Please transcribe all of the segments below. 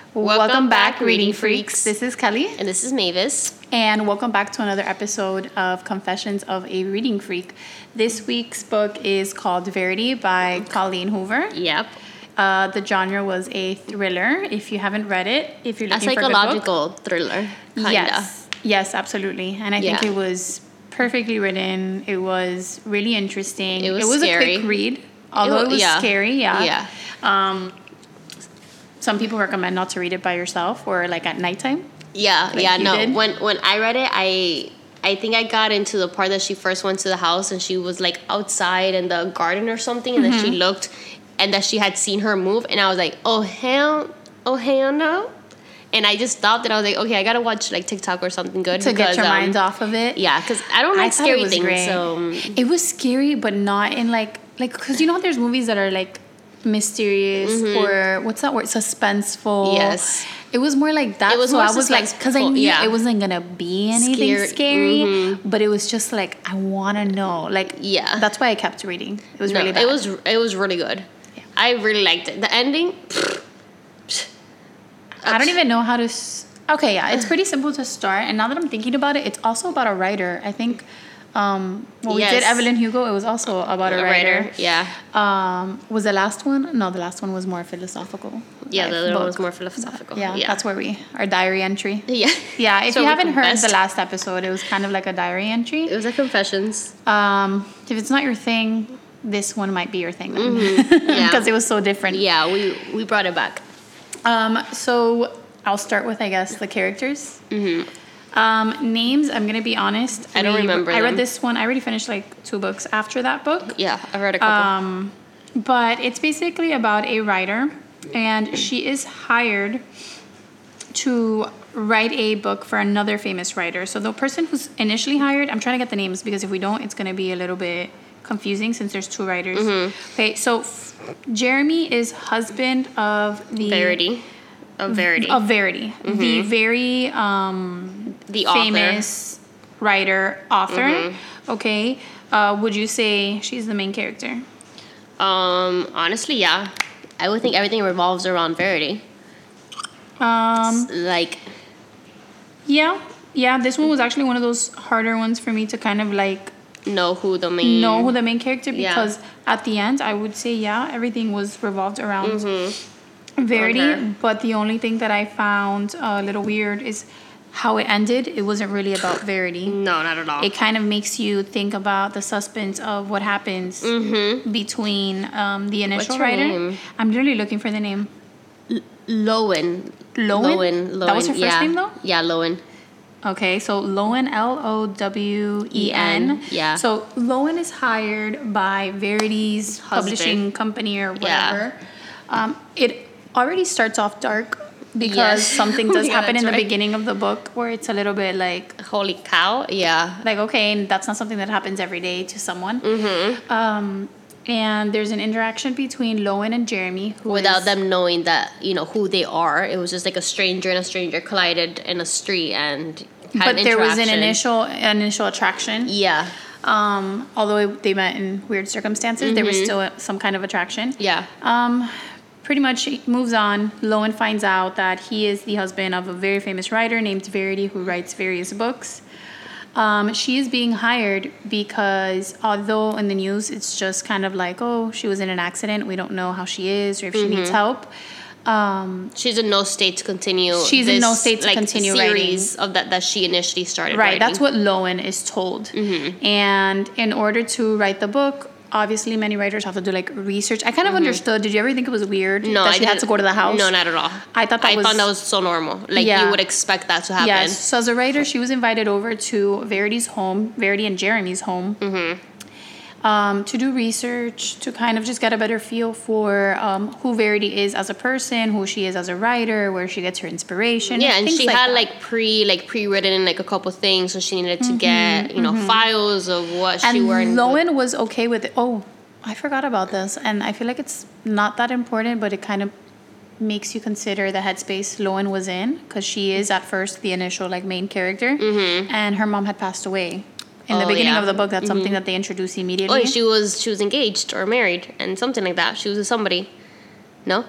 Welcome back, Reading Freaks. This is Kelly. And this is Mavis. And welcome back to another episode of Confessions of a Reading Freak. This week's book is called Verity by Colleen Hoover. Yep. The genre was a thriller. If you haven't read it, if you're looking for a good book. A psychological thriller, kinda. Yes, absolutely. And I think it was perfectly written. It was really interesting. It was scary. A quick read, although it was scary. Yeah. Some people recommend not to read it by yourself or like at nighttime. Yeah, like no. Did. When I read it, I think I got into the part that she first went to the house and she was like outside in the garden or something, and then she looked and that she had seen her move, and I was like, oh hell no. And I just stopped and I was like, okay, I gotta watch like TikTok or something good to get your mind off of it. Yeah, because I don't like scary things. Great. So it was scary, but not in like because you know there's movies that are like mysterious or what's that word, suspenseful. Yes, it was more like that. It was so more I was like, because I knew it wasn't gonna be anything scary, but it was just like I want to know. Like that's why I kept reading. It was really bad. It was really good. Yeah. I really liked it. The ending. I don't even know how to. Okay, yeah, it's pretty simple to start. And now that I'm thinking about it, it's also about a writer. I think. We did Evelyn Hugo. It was also about a writer. Yeah. Was the last one? No, the last one was more philosophical. Yeah, the other one was more philosophical. Yeah, that's where our diary entry. Yeah. Yeah, if you haven't heard the last episode, it was kind of like a diary entry. It was like confessions. If it's not your thing, this one might be your thing then. Because it was so different. Yeah, we brought it back. So I'll start with, I guess, the characters. Names, I'm gonna be honest, I don't remember I read this one. I already finished like 2 books after that book. Yeah, I've read a couple. But it's basically about a writer, and she is hired to write a book for another famous writer. So the person who's initially hired, I'm trying to get the names because if we don't, it's gonna be a little bit confusing since there's 2 writers. Okay, so Jeremy is husband of the Verity. The very the famous author. Okay, would you say she's the main character? Honestly, yeah. I would think everything revolves around Verity. Yeah. This one was actually one of those harder ones for me to kind of like know who the main character, because at the end I would say everything was revolved around Verity, but the only thing that I found a little weird is how it ended. It wasn't really about Verity. No, not at all. It kind of makes you think about the suspense of what happens between the initial writer. Name? I'm literally looking for the name. Lowen. That was her first name, though? Yeah, Lowen. Okay, so Lowen, Lowen. Yeah. So Lowen is hired by Verity's publishing company or whatever. It already starts off dark because something does happen in the beginning of the book where it's a little bit like, holy cow. Yeah. Like, okay, and that's not something that happens every day to someone. And there's an interaction between Lowen and Jeremy without them knowing that, who they are. It was just like a stranger and a stranger collided in a street and had but there was an initial attraction. Yeah. Although they met in weird circumstances, there was still some kind of attraction. Yeah. Pretty much it moves on. Lowen finds out that he is the husband of a very famous writer named Verity who writes various books. She is being hired because although in the news it's just kind of like, oh, she was in an accident, we don't know how she is or if she needs help. She's in no state to continue. Continue series of that she initially started. Right, writing. that's what Lowen is told. And in order to write the book, obviously many writers have to do like research. I kind of understood. Did you ever think it was weird that she had to go to the house? No, not at all. I thought that was so normal. Like you would expect that to happen. Yes. So as a writer, she was invited over to Verity's home, Verity and Jeremy's home, to do research, to kind of just get a better feel for who Verity is as a person, who she is as a writer, where she gets her inspiration. Yeah, and she had pre-written like a couple things, so she needed to get files of what she were. And Lowen was okay with it. Oh, I forgot about this, and I feel like it's not that important, but it kind of makes you consider the headspace Lowen was in, because she is at first the initial main character, and her mom had passed away. In the beginning of the book, that's something that they introduce immediately. Oh, she was engaged or married and something like that. She was with somebody. No?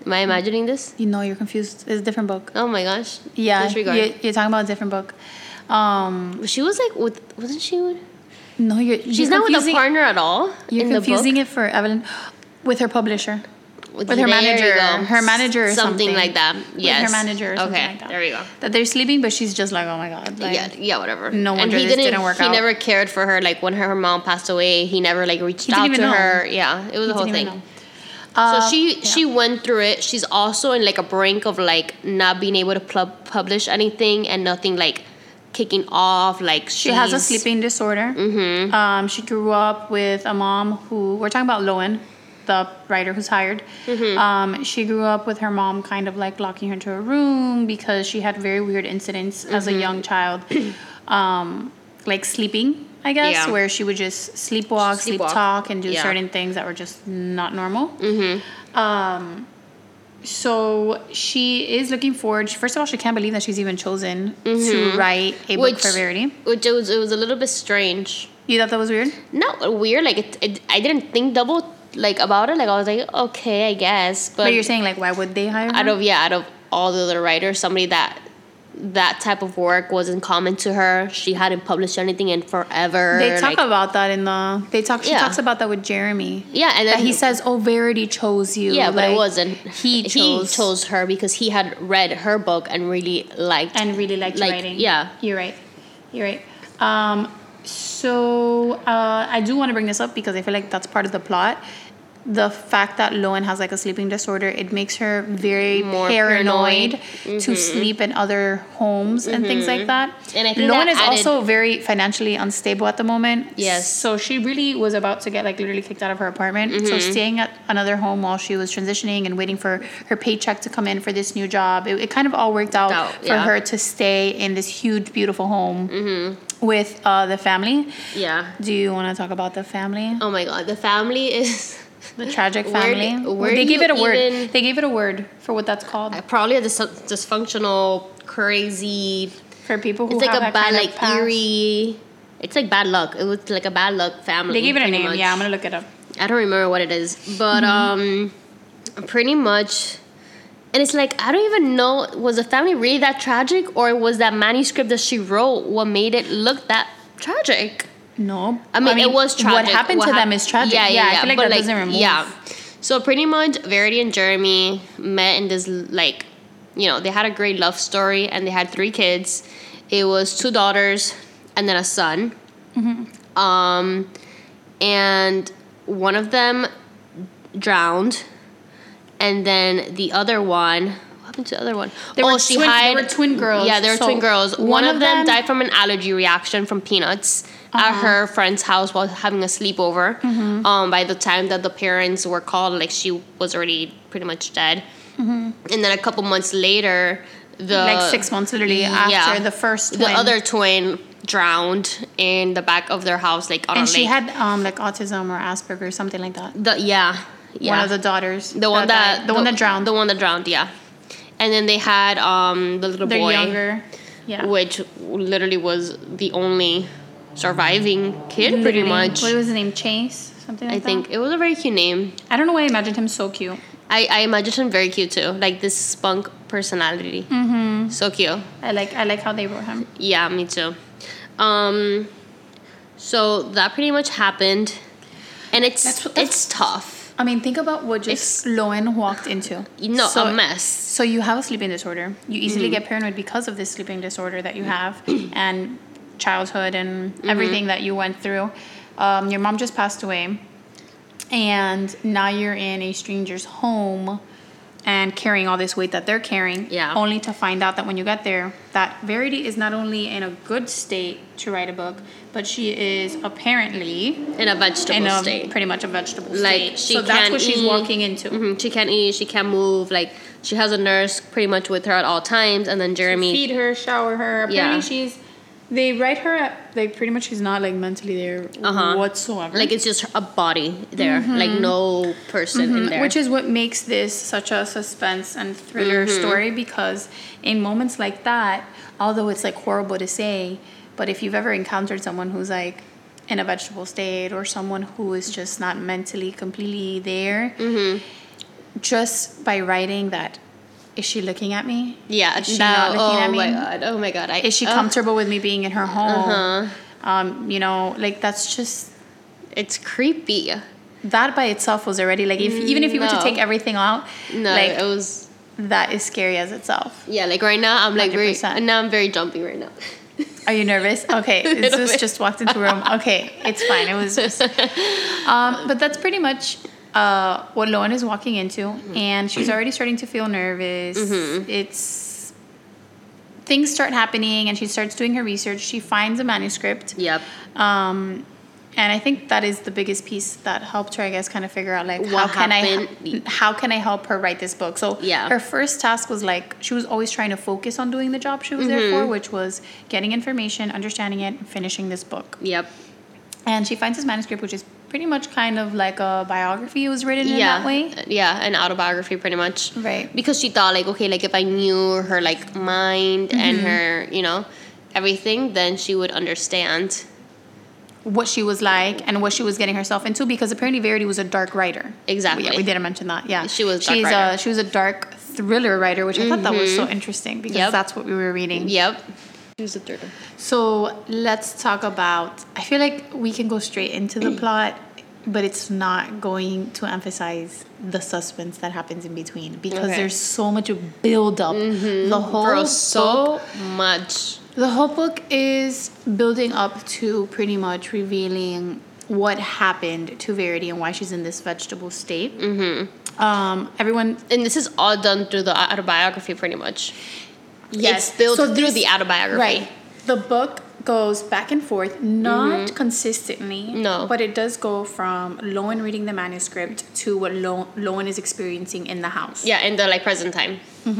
Am I imagining this? You know, you're confused. It's a different book. Oh my gosh. Yeah, Disregard. you're talking about a different book. She was like wasn't she with? No, She's you're not with a confusing- partner at all. You're in the confusing book. it for Evelyn with her publisher. With her There you manager. go. Her manager or something. like that. Yes. With her manager or something okay, like that. there we go. That they're sleeping, but she's just like, oh my God. Like, Yeah, whatever. No wonder and this didn't work he out. never cared for her. Like when her mom passed away, he never like reached He didn't out even to know. her. Yeah, it was a whole Didn't thing. even know. So she went through it. She's also in like a brink of like not being able to publish anything and nothing like kicking off. Like She has a sleeping disorder. Mm-hmm. She grew up with a mom who, we're talking about Lowen, the writer who's hired. Mm-hmm. She grew up with her mom kind of like locking her into a room because she had very weird incidents as a young child. Like sleeping, I guess, Yeah. where she would just sleepwalk, sleep talk, and do Yeah. certain things that were just not normal. Mm-hmm. So she is looking forward. First of all, she can't believe that she's even chosen to write a book for Verity. Which it was a little bit strange. You thought that was weird? Not weird. Like I didn't think double like about it. Like I was like, okay, I guess. But you're saying like, why would they hire her? out of all the other writers, somebody that type of work wasn't common to her. She hadn't published anything in forever. They talk like, about that in the. She Yeah. talks about that with Jeremy. yeah, and then That he says, "Oh, Verity chose you." yeah, but it Like, wasn't. He chose her because he had read her book and really liked liked writing. Yeah, You're right. You're right. So I do want to bring this up because I feel like that's part of the plot. The fact that Lowen has like a sleeping disorder, it makes her very More paranoid paranoid. to sleep in other homes and things like that. And I think Lowen that is also very financially unstable at the moment. Yes. So she really was about to get like literally kicked out of her apartment. So staying at another home while she was transitioning and waiting for her paycheck to come in for this new job, it kind of all worked out for her to stay in this huge, beautiful home with the family. yeah. Do you want to talk about the family? Oh my god, the family is The tragic Where family. do- where They do gave you it a word. even- They gave it a word for what that's called probably a dysfunctional, crazy. for people who It's like have a that bad, kind of like past. eerie. It's like bad luck. It was like a bad luck family. They gave it a pretty name. much. Yeah, I'm gonna look it up. I don't remember what it is, but pretty much. And it's like I don't even know, was the family really that tragic, or was that manuscript that she wrote what made it look that tragic? No, I mean, it was tragic. What happened to them is tragic. Yeah, I feel like but that doesn't remove. Yeah. So pretty much, Verity and Jeremy met in this like, they had a great love story, and they had 3 kids. It was 2 daughters and then a son. And one of them drowned, and then the other one. What happened to the other one? They were twin girls. Yeah, they were So twin girls. one One of of them them- died from an allergy reaction from peanuts at her friend's house while having a sleepover. By the time that the parents were called, like she was already pretty much dead. And then a couple months later, like 6 months literally after the first twin. the other twin drowned in the back of their house, like on and a she lake. had like autism or Asperger, something like that. Yeah. One of the daughters. The one that the one that drowned. The one that drowned, yeah. And then they had the little They're boy, younger. Yeah. which literally was the only surviving kid, pretty Literally. much. What was his name? Chase? Something like I that? think it was a very cute name. I don't know why I imagined him so cute. I imagined him very cute too, like this spunk personality. So cute. I like how they wrote him. Yeah, me too. So that pretty much happened, and it's tough. I mean, think about what just Lowen walked into. A mess. So you have a sleeping disorder. You easily get paranoid because of this sleeping disorder that you have and childhood and everything that you went through. Your mom just passed away, and now you're in a stranger's home and carrying all this weight that they're carrying. Yeah. Only to find out that when you get there, that Verity is not only in a good state to write a book, but she is apparently In a vegetable state. pretty much a vegetable Like state. she So that's can't what she's eat. walking into. She can't eat. She can't move. Like she has a nurse pretty much with her at all times, and then Jeremy. Feed her, shower her. Apparently Yeah. they write her at, like, pretty much she's not, like, mentally there whatsoever. Like it's just a body there, like no person in there. Which is what makes this such a suspense and thriller story, because in moments like that, although it's, like, horrible to say, but if you've ever encountered someone who's, like, in a vegetable state or someone who is just not mentally completely there, just by writing that, is she looking at me? Yeah. Is she not looking at me? Oh my god. Is she comfortable with me being in her home? Uh-huh. You know, like that's just, It's creepy. that by itself was already like, even if you were to No. take everything out, No, like it was. that is scary as itself. Yeah, like right now I'm like very. 100%. Now I'm very jumpy right now. Are you nervous? Okay, little Zeus bit. just walked into the room. Okay, it's fine. It was just, but that's pretty much what Loan is walking into, and she's already starting to feel nervous. It's things start happening, and she starts doing her research. She finds a manuscript. Yep. And I think that is the biggest piece that helped her, I guess, kind of figure out like What how can I help her write this book. So Yeah. her first task was like she was always trying to focus on doing the job she was there for, which was getting information, understanding it, and finishing this book. Yep. And she finds this manuscript, which is pretty much kind of like a biography. It was written in Yeah. that way. Yeah, an autobiography pretty much. Right. Because she thought like, okay, like if I knew her like mind and her, you know, everything, then she would understand. What she was like and what she was getting herself into, because apparently Verity was a dark writer. Exactly. Yeah, we didn't mention that. Yeah, She was a dark writer. She was a dark thriller writer, which I thought that was so interesting because Yep. that's what we were reading. Yep. She was a third one. So let's talk about. I feel like we can go straight into the plot, but it's not going to emphasize the suspense that happens in between because Okay. there's so much build up. The whole Bro, book, so much. the whole book is building up to pretty much revealing what happened to Verity and why she's in this vegetable state. Everyone. And this is all done through the autobiography pretty much. Yes, It's built so through this- the autobiography. Right. The book goes back and forth, not consistently. No. But it does go from Loan reading the manuscript to what Loan is experiencing in the house. Yeah, in the like present time.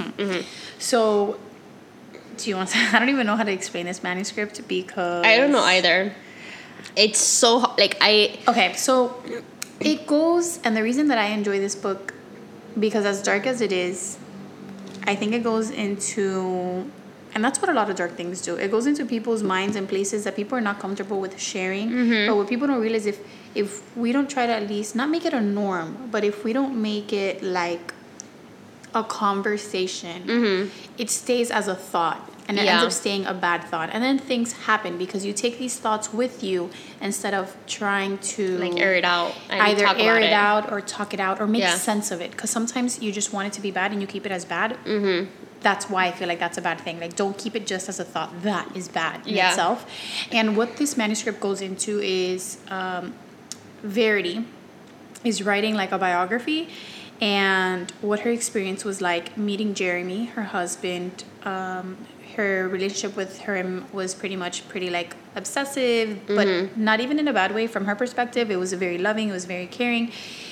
So, do you want to? I don't even know how to explain this manuscript because I don't know either. It's so like I. Okay, so it goes, and the reason that I enjoy this book, because as dark as it is, I think it goes into, and that's what a lot of dark things do. It goes into people's minds and places that people are not comfortable with sharing. But what people don't realize, if we don't try to at least not make it a norm, but if we don't make it like a conversation, it stays as a thought. And it ends Yeah. up staying a bad thought. And then things happen because you take these thoughts with you instead of trying to Like air it out. And either talk air about it out or talk it out or make Yeah. sense of it. Because sometimes you just want it to be bad and you keep it as bad. That's why I feel like that's a bad thing. Like, don't keep it just as a thought. That is bad in Yeah. itself. And what this manuscript goes into is Verity is writing like a biography, and what her experience was like meeting Jeremy, her husband. Her relationship with him was pretty like obsessive, but not even in a bad way from her perspective. It was very loving. It was very caring.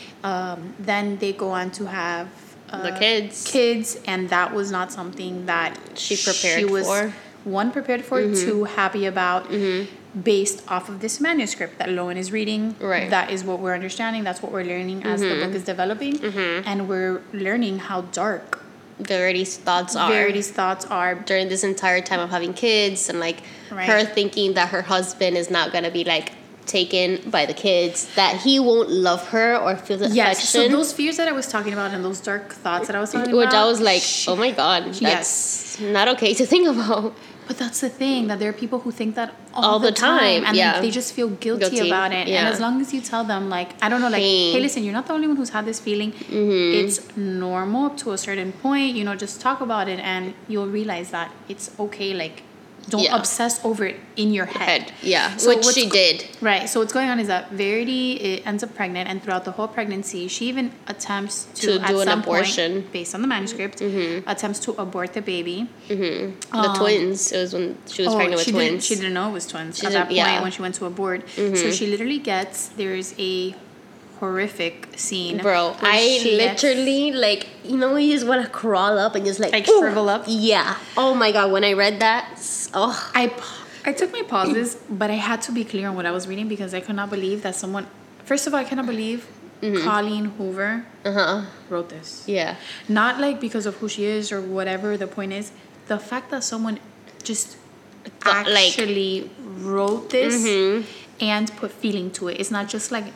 Then they go on to have The kids. kids, and that was not something that She prepared for. One, prepared for, two, happy about, based off of this manuscript that Loan is reading. Right. That is what we're understanding. That's what we're learning as the book is developing, and we're learning how dark Verity's thoughts are. Verity's thoughts are. During this entire time of having kids and like Right. her thinking that her husband is not gonna be like taken by the kids, that he won't love her or feel the Yes, so affection. those fears that I was talking about and those dark thoughts that I was talking Which about. I was like, oh my god, that's not okay to think about. But that's the thing, that there are people who think that all, All the the time, and yeah. then they just feel guilty about it. And yeah. as long as you tell them, like, I don't know, like, Hey. hey, listen, you're not the only one who's had this feeling. It's normal to a certain point. You know, just talk about it, and you'll realize that it's okay. Like, don't Yeah. obsess over it in your head. Yeah, So which what's she did. Right. So what's going on is that Verity ends up pregnant, and throughout the whole pregnancy, she even attempts to Do at an some abortion. point, based on the manuscript, attempts to abort the baby. The twins. It was when she was pregnant with she twins. She didn't know it was twins She at that didn't- point yeah. when she went to abort. So she literally there's a horrific scene. Bro, where I she gets- literally like, you know, you just want to crawl up and just like Like shrivel up? Yeah. Oh my god, when I read that, oh, I took my pauses, but I had to be clear on what I was reading because I could not believe that someone. First of all, I cannot believe Colleen Hoover wrote this. yeah. Not like because of who she is or whatever the point is. The fact that someone just Like- actually wrote this and put feeling to it. It's not just like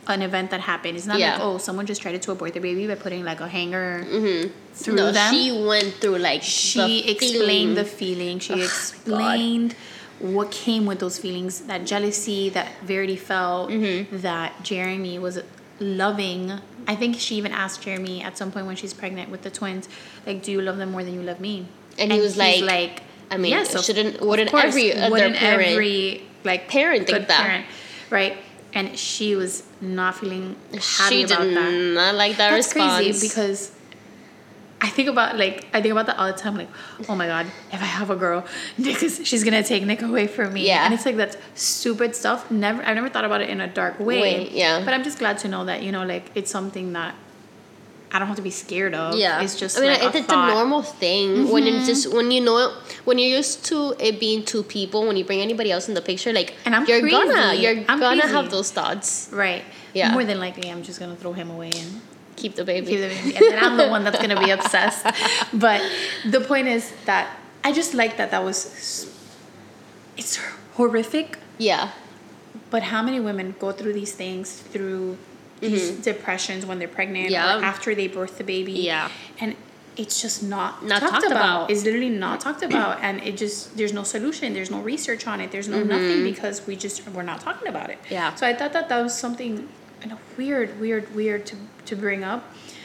an event that happened. It's not Yeah. like, oh, someone just tried to abort their baby by putting like a hanger through No, them. she went through like She the explained the feeling. feeling. She explained what came with those feelings, that jealousy that Verity felt, that Jeremy was loving. I think she even asked Jeremy at some point when she's pregnant with the twins, like, do you love them more than you love me? And he was he's like, I mean, yes, wouldn't every other every like parent think good that? parent, right? And she was not feeling happy she about did that. not like that That's response. crazy because I think about that all the time. Like, oh my God, if I have a girl, she's gonna take Nick away from me. Yeah. And it's like that's stupid stuff. I've never thought about it in a dark way. Yeah. But I'm just glad to know that like it's something that I don't have to be scared of. Yeah, It's just I mean, like it's thought. a normal thing when it's just when you're used to it being two people. When you bring anybody else in the picture, like And I'm you're crazy. I'm gonna crazy. have those thoughts. Right. Yeah. More than likely, I'm just gonna throw him away and Keep the baby. keep the baby, and then I'm the one that's gonna be obsessed. But the point is that I just like that was. It's horrific. Yeah, But how many women go through these things, through these depressions when they're pregnant Yeah. or after they birth the baby? Yeah. And it's just not Not talked talked about. It's literally not talked about. And it just, there's no solution. There's no research on it. There's no nothing because we're not talking about it. Yeah. So I thought that was something weird to bring up.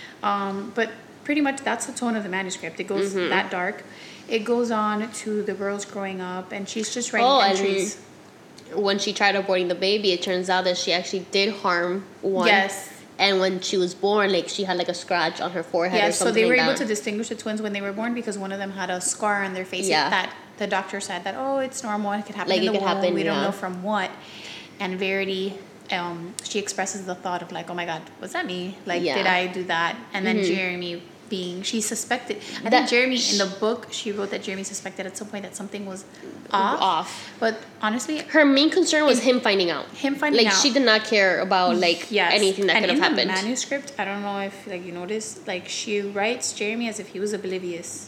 But pretty much that's the tone of the manuscript. It goes that dark. It goes on to the girls growing up, and she's just writing entries. when she tried aborting the baby, it turns out that she actually did harm one. Yes. And when she was born, like she had like a scratch on her forehead or Yes, so something they were like able that. to distinguish the twins when they were born because one of them had a scar on their face Yeah. that the doctor said that, oh, it's normal, it could happen Like, in it the could womb. happen, We don't yeah. know from what. And Verity, she expresses the thought of like, oh my God, was that me? Like, Yeah. did I do that? And then Jeremy she suspected. I That- think Jeremy, in the book, she wrote that Jeremy suspected at some point that something was off. But honestly, Her main concern was him finding out. Him finding like, out. She did not care about like yes. anything that and could have in happened. the manuscript, I don't know if like you noticed, like she writes Jeremy as if he was oblivious.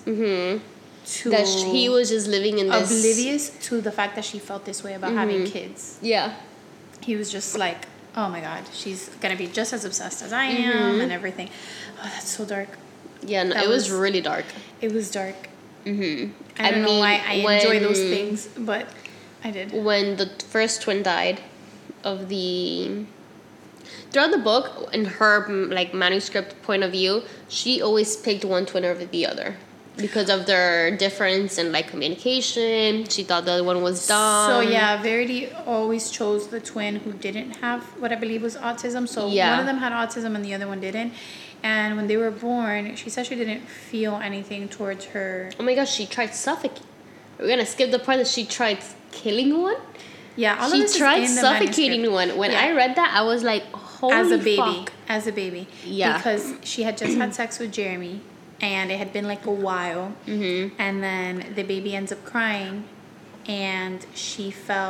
To That he was just living in this oblivious to the fact that she felt this way about having kids. Yeah. He was just like, oh my God, she's gonna be just as obsessed as I am and everything. Oh, that's so dark. Yeah, no, That it was was- really dark. It was dark. Mm-hmm. I don't know why I enjoy those things, but I did. When the first twin died of the throughout the book, in her like manuscript point of view, she always picked one twin over the other because of their difference in like communication. She thought the other one was dumb. So yeah, Verity always chose the twin who didn't have what I believe was autism. So Yeah. one of them had autism and the other one didn't. And when they were born, she said she didn't feel anything towards her. Oh my gosh, she tried suffocating. We're gonna skip the part that she tried killing one. Yeah, all of She this is tried in the suffocating manuscript. one. When Yeah. I read that, I was like, holy as a baby, fuck. Yeah. because she had just had sex with Jeremy, and it had been like a while, and then the baby ends up crying, and she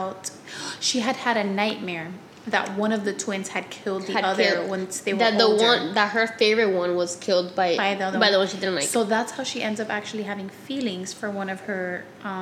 had a nightmare that one of the twins had killed the Had other killed- once they were that the older. one that her favorite one was killed by By the other the one. one she didn't like. So that's how she ends up actually having feelings for one of her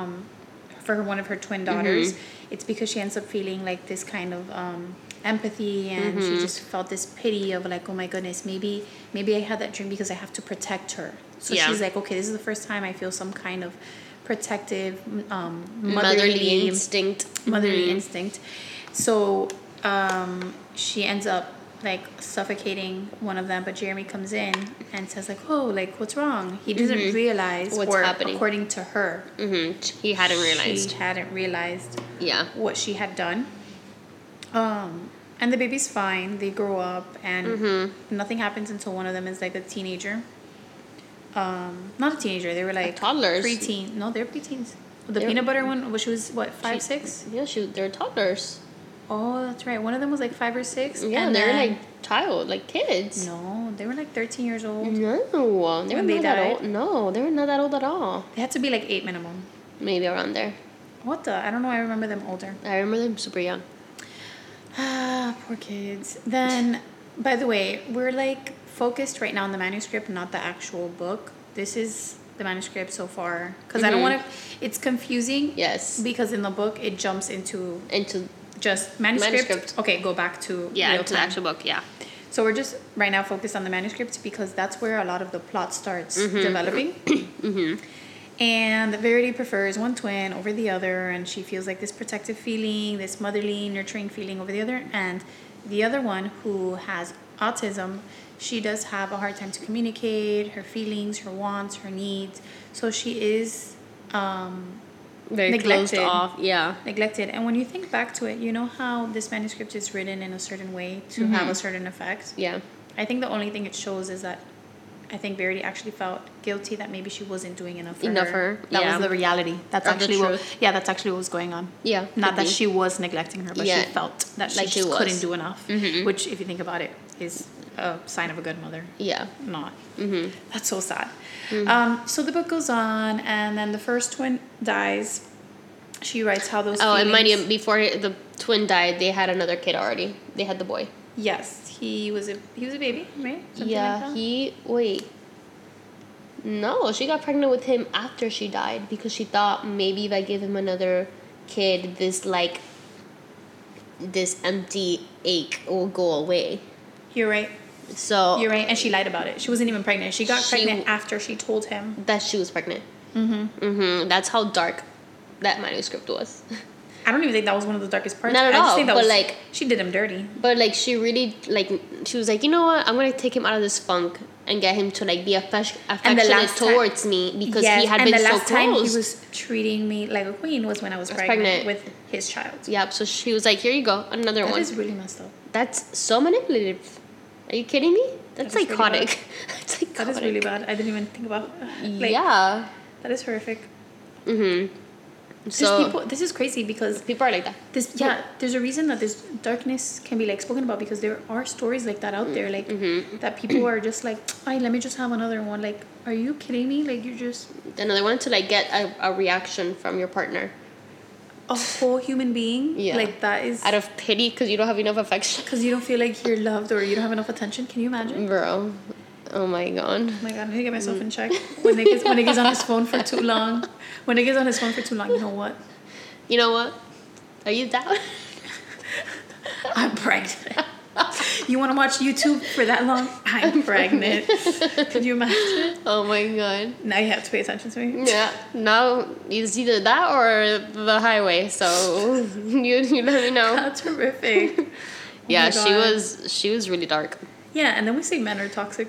twin daughters. It's because she ends up feeling like this kind of empathy, and she just felt this pity of like, oh my goodness, maybe I had that dream because I have to protect her. So Yeah. she's like, okay, this is the first time I feel some kind of protective motherly instinct. motherly instinct. So she ends up like suffocating one of them, but Jeremy comes in and says like, oh, like what's wrong? He doesn't realize What's or happening. according to her, He hadn't realized. she hadn't realized Yeah. what she had done. And the baby's fine. They grow up, and nothing happens until one of them is like a teenager. Not a teenager. They were like toddlers. preteen. No, they're preteens. The They're- peanut butter one, she was what, 5, 6? Yeah, they're toddlers. Oh, that's right. One of them was like 5 or 6. Yeah, and they're then- like like kids. No, they were like 13 years old. No, they were When they not that died? old. No, they were not that old at all. They had to be like 8 minimum. Maybe around there. What the? I don't know. I remember them older. I remember them super young. Ah, poor kids. Then, by the way, we're like focused right now on the manuscript, not the actual book. This is the manuscript so far. Because I don't want to... It's confusing. Yes. Because in the book, it jumps into Into just manuscript. Okay, go back to real to the time. actual book. Yeah. So we're just right now focused on the manuscript because that's where a lot of the plot starts developing. And Verity prefers one twin over the other, and she feels like this protective feeling, this motherly, nurturing feeling over the other. And the other one, who has autism, she does have a hard time to communicate her feelings, her wants, her needs. So she is Very neglected. closed off. Yeah. Neglected. And when you think back to it, you know how this manuscript is written in a certain way to have a certain effect? Yeah. I think the only thing it shows is that I think Verity actually felt guilty that maybe she wasn't doing enough for her. That was the reality. That's actually that's actually what was going on. Yeah. Not that she was neglecting her, but she felt that she just couldn't do enough. Which, if you think about it, is a sign of a good mother. Yeah. Not. That's so sad. So the book goes on, and then the first twin dies. She writes how those feelings... and mind you, before the twin died, they had another kid already. They had the boy. Yes. He was a baby, right? Something like that? No, she got pregnant with him after she died because she thought maybe if I give him another kid, this empty ache will go away. You're right. So you're right, and she lied about it. She wasn't even pregnant. She got pregnant after she told him that she was pregnant. That's how dark that manuscript was. I don't even think that was one of the darkest parts. Not at all. I just think that she did him dirty. But she really she was like, you know what? I'm gonna take him out of this funk and get him to be affectionate towards me because he had been so close. And the last time he was treating me like a queen was when I was pregnant with his child. Yep. So she was like, here you go, another one. That is really messed up. That's so manipulative. Are you kidding me? That's psychotic. That's psychotic. That is really bad. I didn't even think about. Yeah. That is horrific. So this is crazy because people are like that. There's a reason that this darkness can be spoken about because there are stories like that out there, that people are just like, "Ay, let me just have another one." Like, are you kidding me? Like, you're just another one to get a reaction from your partner. A whole human being, that is out of pity because you don't have enough affection. Because you don't feel like you're loved or you don't have enough attention. Can you imagine, bro? Oh my god. Oh my god, I need to get myself in check. When it gets on his phone for too long. When it gets on his phone for too long, you know what? You know what? Are you down? I'm pregnant. You want to watch YouTube for that long? I'm pregnant. Could you imagine? Oh my god. Now you have to pay attention to me. Yeah. Now it's either that or the highway. So you let me know. That's horrific. Yeah, she was really dark. Yeah, and then we say men are toxic.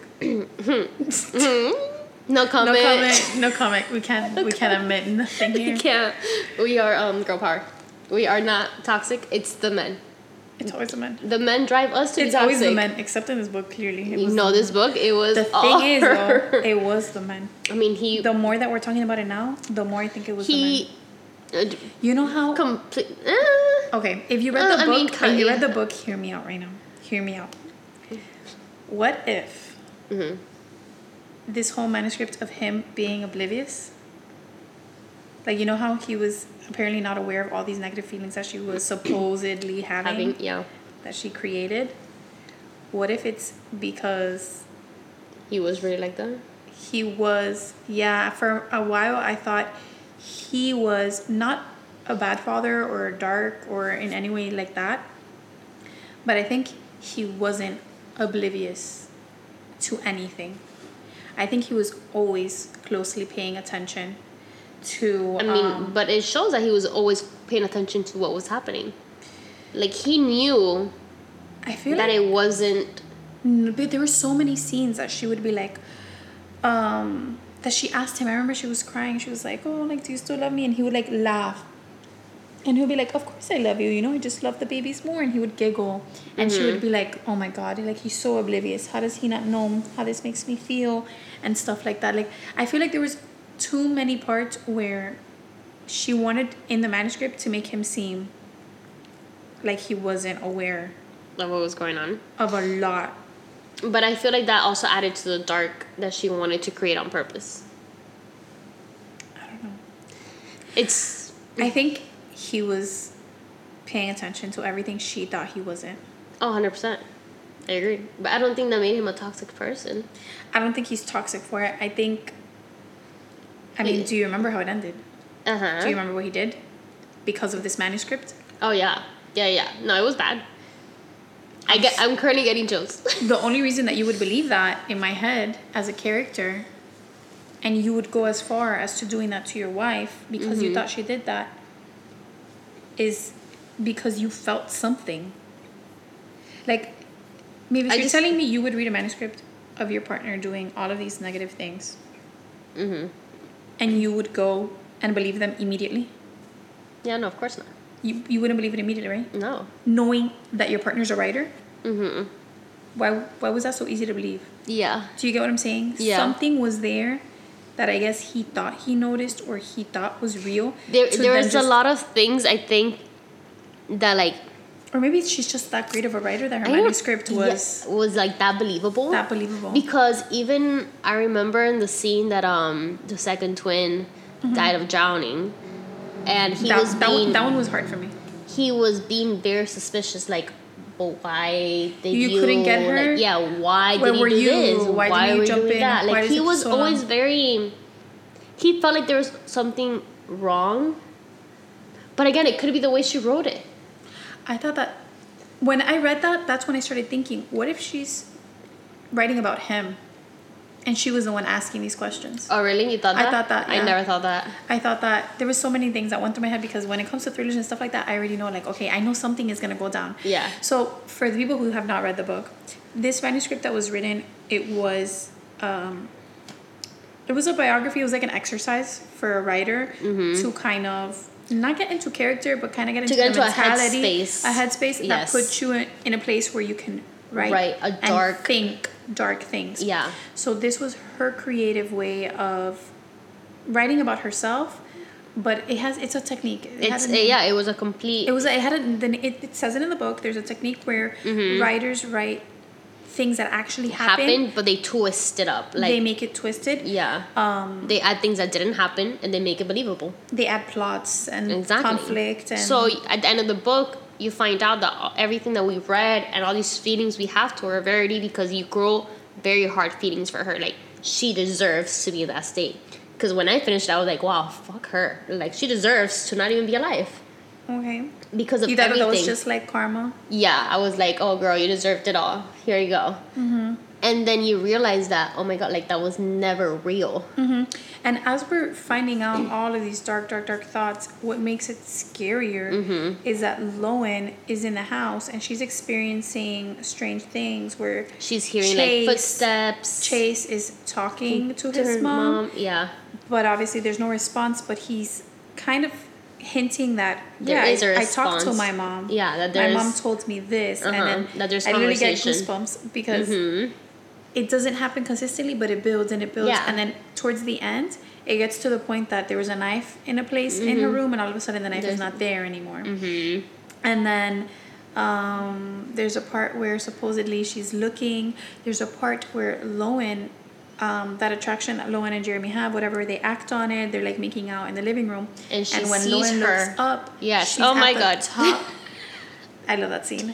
No comment. No comment. We can't admit nothing here. We can't. We are girl power. We are not toxic. It's the men. It's always the men. The men drive us to be toxic. It's always the men, except in this book, clearly. This book, it was the thing is, though, it was the men. I mean, the more that we're talking about it now, the more I think it was the men. You know how... Okay, if you read the book, hear me out right now. Hear me out. What if this whole manuscript of him being oblivious, like, you know how he was apparently not aware of all these negative feelings that she was supposedly having that she created? What if it's because he was really like that? He was, for a while I thought he was not a bad father or dark or in any way like that, but I think he wasn't oblivious to anything. I think he was always closely paying attention to... but it shows that he was always paying attention to what was happening. Like, he knew that it wasn't... But there were so many scenes that she would be like... that she asked him. I remember she was crying. She was like, oh, like, do you still love me? And he would, like, laugh. And he would be like, of course I love you. You know, I just love the babies more. And he would giggle. And she would be like, oh, my God. Like, he's so oblivious. How does he not know how this makes me feel? And stuff like that. Like, I feel like there was too many parts where she wanted in the manuscript to make him seem like he wasn't aware of what was going on. Of a lot. But I feel like that also added to the dark that she wanted to create on purpose. I don't know. I think he was paying attention to everything she thought he wasn't. Oh, 100%. I agree. But I don't think that made him a toxic person. I don't think he's toxic for it. I think... do you remember how it ended? Uh-huh. Do you remember what he did? Because of this manuscript? Oh, yeah. Yeah. No, it was bad. I'm currently getting chills. The only reason that you would believe that in my head as a character, and you would go as far as to doing that to your wife because you thought she did that, is because you felt something. Like, maybe if you're telling me you would read a manuscript of your partner doing all of these negative things, and you would go and believe them immediately. Yeah, no, of course not. You wouldn't believe it immediately, right? No. Knowing that your partner's a writer? Why was that so easy to believe? Yeah. Do you get what I'm saying? Yeah. Something was there that I guess he thought he noticed or he thought was real. There was a lot of things, I think, that, like... Or maybe she's just that great of a writer that her manuscript was like that believable. That believable. Because even I remember in the scene that the second twin died of drowning, and that one was hard for me. He was being very suspicious, like, but why did you couldn't get her? Like, why did you do this? Why didn't you jump in? That? Like, he was so always very... He felt like there was something wrong. But again, it could be the way she wrote it. I thought that... When I read that, that's when I started thinking, what if she's writing about him and she was the one asking these questions? Oh, really? You thought that? I thought that, yeah. I never thought that. I thought that there was so many things that went through my head because when it comes to thrillers and stuff like that, I already know, like, okay, I know something is going to go down. Yeah. So for the people who have not read the book, this manuscript that was written, it was a biography. It was like an exercise for a writer to kind of not get into character, but kind of get into the mentality, a headspace that puts you in a place where you can write and think dark things. Yeah. So this was her creative way of writing about herself, but it's a technique. It was a complete. It says it in the book. There's a technique where writers write things that actually happened, but they twist it up. Like, they make it twisted. Yeah. They add things that didn't happen and they make it believable. They add plots and conflict. And so at the end of the book, you find out that everything that we've read and all these feelings we have to her are verity because you grow very hard feelings for her. Like, she deserves to be in that state. Because when I finished, I was like, wow, fuck her. Like, she deserves to not even be alive. Okay. Because of you thought everything. That was just like karma? Yeah, I was like, oh, girl, you deserved it all. Here you go. And then you realize that, oh my God, like, that was never real. And as we're finding out all of these dark thoughts, what makes it scarier is that Lowen is in the house and she's experiencing strange things where she's hearing like footsteps. Chase is talking to his mom. Yeah. But obviously there's no response, but he's kind of hinting that I talked to my mom. Yeah, that there's... My mom told me this, and then that there's I literally get goosebumps because it doesn't happen consistently, but it builds and it builds, and then towards the end, it gets to the point that there was a knife in a place in her room, and all of a sudden the knife is not there anymore. And then there's a part where supposedly she's looking. There's a part where Lowen. That attraction that Lowen and Jeremy have, whatever, they act on it. They're like making out in the living room, and when sees Lowen her. looks up, yes, she's oh my at the God, top. I love that scene.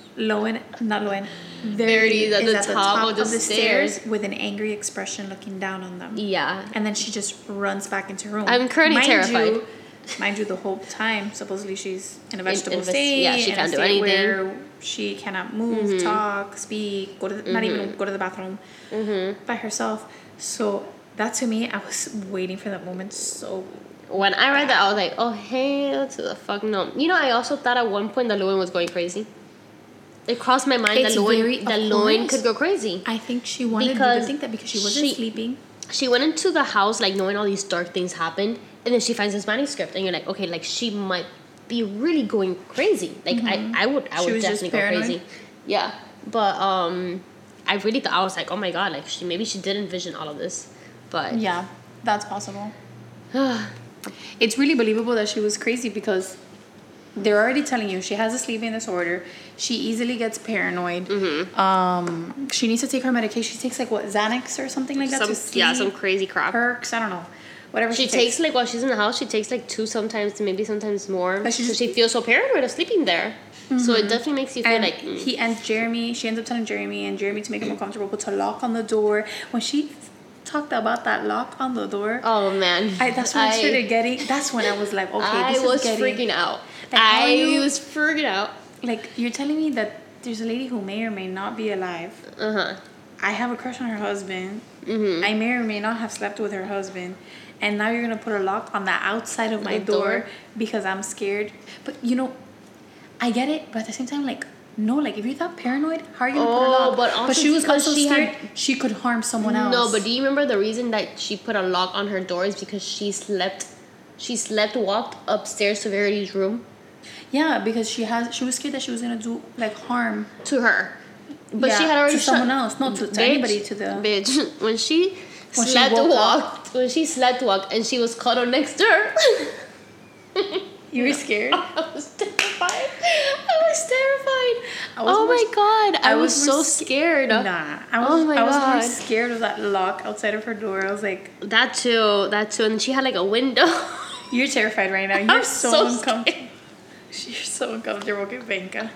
Verity is at the top of the stairs with an angry expression, looking down on them. Yeah, and then she just runs back into her room. I'm currently terrified. Mind you, the whole time, supposedly she's in a vegetable state. Yeah, she can't do anything. Where she cannot move, talk, speak, not even go to the bathroom by herself. So that to me, I was waiting for that moment so when I read that, I was like, oh, hell to the fuck no. You know, I also thought at one point that Lowen was going crazy. It crossed my mind that Lowen could go crazy. I think she wanted you to think that because she wasn't sleeping. She went into the house, like, knowing all these dark things happened, and then she finds this manuscript, and you're like, okay, like, she might be really going crazy. Like, I would definitely go crazy. Yeah. But, I really thought, I was like, oh my God, like, maybe she did envision all of this. But. Yeah, that's possible. It's really believable that she was crazy because they're already telling you she has a sleeping disorder. She easily gets paranoid. She needs to take her medication. She takes like what, Xanax or something like that to sleep. Yeah, some crazy crap. Perks, I don't know. Whatever she takes like while she's in the house, she takes like 2 sometimes, maybe sometimes more. But she feels so paranoid of sleeping there. So it definitely makes you feel like she ends up telling Jeremy, and Jeremy, to make him uncomfortable, puts a lock on the door. When she talked about that lock on the door, Oh man. that's when I started getting. That's when I was like, okay, I was freaking out. Like, I was freaking out. Like, you're telling me that there's a lady who may or may not be alive. I have a crush on her husband. I may or may not have slept with her husband. And now you're going to put a lock on the outside of my door because I'm scared. But, you know, I get it. But at the same time, like, no, like, if you're that paranoid, how are you going to put a lock? But also she was also she scared she could harm someone else. No, but do you remember the reason that she put a lock on her door is because she walked upstairs to Verity's room? Yeah, because she was scared that she was going to do, like, harm. To her. But she had already to someone else. No, to anybody, to the... Bitch, when she slept walked and she was cuddled next to her. You were scared? I was terrified. Oh my god. I was so scared. Nah. I was more scared of that lock outside of her door. I was like... That too. And she had like a window. You're terrified right now. You're so uncomfortable. You're so uncomfortable. Okay, Venka.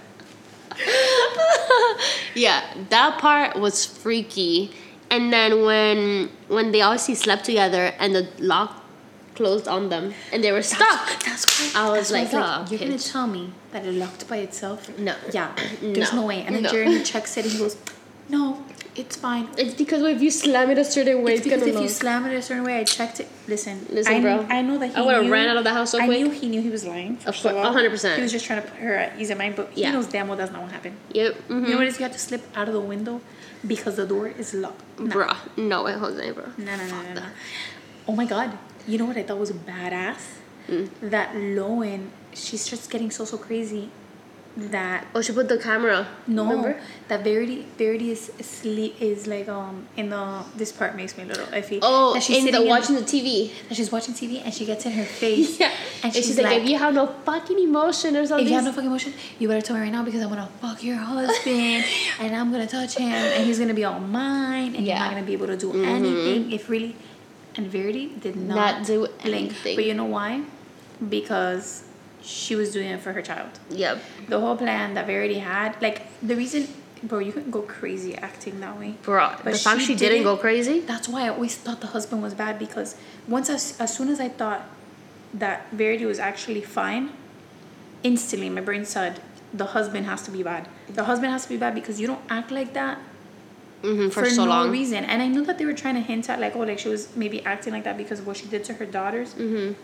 Yeah, that part was freaky. And then when they obviously slept together and the lock closed on them and they were stuck. That's why I was like, you're gonna tell me that it locked by itself? No. Yeah. There's no way. And then Jeremy checks it and he goes, no, it's fine. It's because if you slam it a certain way, it's because if you slam it a certain way, I checked it. Listen, bro. I know that I would have ran out of the house so quick. I knew he knew he was lying. Of course, 100%. He was just trying to put her at ease of mind, but he knows damn well that's not what happened. Yep. You know what it is? You have to slip out of the window because the door is locked. Bruh. No way, Jose, bro. No. Oh my god. You know what I thought was badass? That Lowen, she starts getting so crazy that... Oh, she put the camera. No. Remember? That Verity is asleep, is like, in the... This part makes me a little iffy. Oh, that she's watching the TV. That she's watching TV and she gets in her face. Yeah. And she's like, if you have no fucking emotion or something. If you have no fucking emotion, you better tell me right now because I'm going to fuck your husband and I'm going to touch him and he's going to be all mine and you're not going to be able to do anything. If really... And Verity did not do blink. anything. But you know why? Because she was doing it for her child. Yep. The whole plan that Verity had, like, the reason, bro, you couldn't go crazy acting that way. Bro, but the fact she didn't go crazy? That's why I always thought the husband was bad because as soon as I thought that Verity was actually fine, instantly my brain said, the husband has to be bad. The husband has to be bad because you don't act like that. For so long. No reason. And I knew that they were trying to hint at like, oh, like she was maybe acting like that because of what she did to her daughters.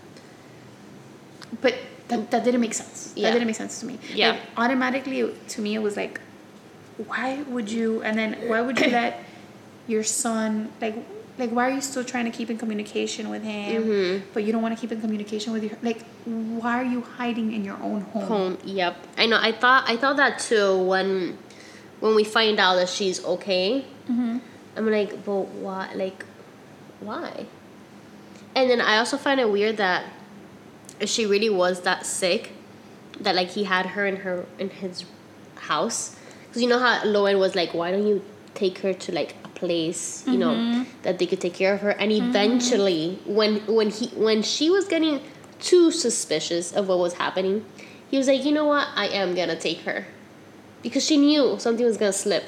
But that didn't make sense. Yeah. That didn't make sense to me. Yeah. Like, automatically, to me, it was like, why would you let your son, like why are you still trying to keep in communication with him, but you don't want to keep in communication with your, like, why are you hiding in your own home? Yep. I know. I thought that too when we find out that she's okay. I'm like, but why? Like, why? And then I also find it weird that if she really was that sick, that like he had her in his house, because you know how Lowen was like, why don't you take her to like a place, you know, that they could take care of her? And eventually, when she was getting too suspicious of what was happening, he was like, you know what, I am gonna take her. Because she knew something was gonna slip.